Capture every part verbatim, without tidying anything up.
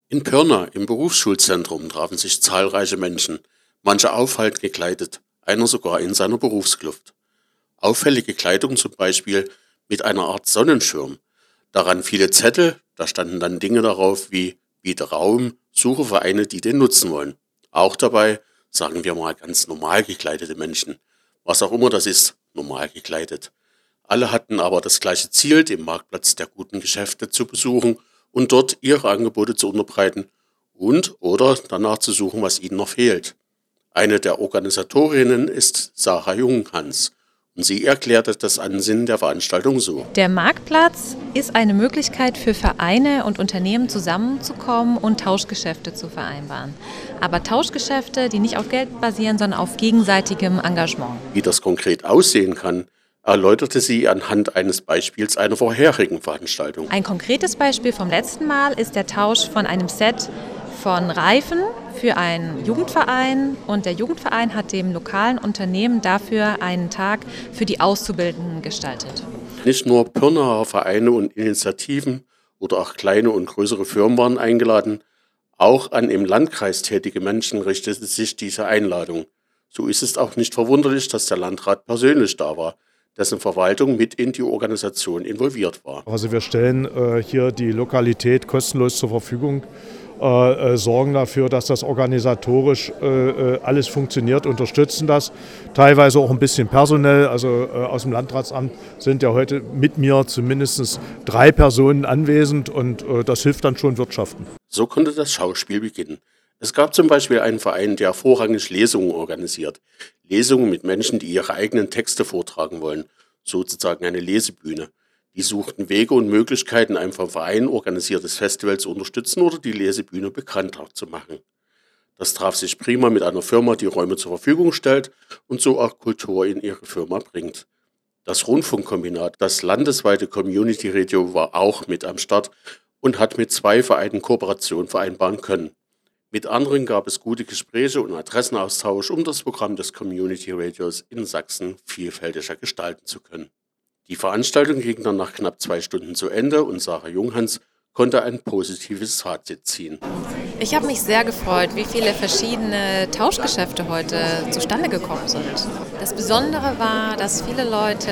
In Pirna im Berufsschulzentrum trafen sich zahlreiche Menschen, manche auffallend gekleidet, einer sogar in seiner Berufskluft. Auffällige Kleidung zum Beispiel mit einer Art Sonnenschirm. Daran viele Zettel, da standen dann Dinge darauf wie biete Raum, suche Vereine, die den nutzen wollen. Auch dabei, sagen wir mal, ganz normal gekleidete Menschen. Was auch immer das ist, normal gekleidet. Alle hatten aber das gleiche Ziel, den Marktplatz der guten Geschäfte zu besuchen und dort ihre Angebote zu unterbreiten und oder danach zu suchen, was ihnen noch fehlt. Eine der Organisatorinnen ist Sarah Junghans und sie erklärte das Ansinnen der Veranstaltung so. Der Marktplatz ist eine Möglichkeit für Vereine und Unternehmen zusammenzukommen und Tauschgeschäfte zu vereinbaren. Aber Tauschgeschäfte, die nicht auf Geld basieren, sondern auf gegenseitigem Engagement. Wie das konkret aussehen kann, erläuterte sie anhand eines Beispiels einer vorherigen Veranstaltung. Ein konkretes Beispiel vom letzten Mal ist der Tausch von einem Set von Reifen für einen Jugendverein, und der Jugendverein hat dem lokalen Unternehmen dafür einen Tag für die Auszubildenden gestaltet. Nicht nur Pirnaer Vereine und Initiativen oder auch kleine und größere Firmen waren eingeladen, auch an im Landkreis tätige Menschen richtete sich diese Einladung. So ist es auch nicht verwunderlich, dass der Landrat persönlich da war, dessen Verwaltung mit in die Organisation involviert war. Also wir stellen äh, hier die Lokalität kostenlos zur Verfügung, äh, äh, sorgen dafür, dass das organisatorisch äh, äh, alles funktioniert, unterstützen das. Teilweise auch ein bisschen personell, also äh, aus dem Landratsamt sind ja heute mit mir zumindest drei Personen anwesend und äh, das hilft dann schon wirtschaften. So konnte das Schauspiel beginnen. Es gab zum Beispiel einen Verein, der vorrangig Lesungen organisiert. Lesungen mit Menschen, die ihre eigenen Texte vortragen wollen, sozusagen eine Lesebühne. Die suchten Wege und Möglichkeiten, ein vom Verein organisiertes Festival zu unterstützen oder die Lesebühne bekannter zu machen. Das traf sich prima mit einer Firma, die Räume zur Verfügung stellt und so auch Kultur in ihre Firma bringt. Das Rundfunkkombinat, das landesweite Community Radio, war auch mit am Start und hat mit zwei Vereinen Kooperation vereinbaren können. Mit anderen gab es gute Gespräche und Adressenaustausch, um das Programm des Community Radios in Sachsen vielfältiger gestalten zu können. Die Veranstaltung ging dann nach knapp zwei Stunden zu Ende und Sarah Junghans konnte ein positives Fazit ziehen. Ich habe mich sehr gefreut, wie viele verschiedene Tauschgeschäfte heute zustande gekommen sind. Das Besondere war, dass viele Leute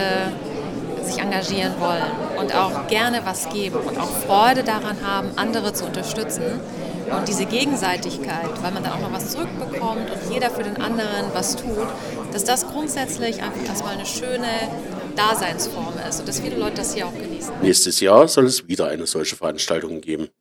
sich engagieren wollen und auch gerne was geben und auch Freude daran haben, andere zu unterstützen. Und diese Gegenseitigkeit, weil man dann auch noch was zurückbekommt und jeder für den anderen was tut, dass das grundsätzlich einfach erstmal eine schöne Daseinsform ist und dass viele Leute das hier auch genießen. Nächstes Jahr soll es wieder eine solche Veranstaltung geben.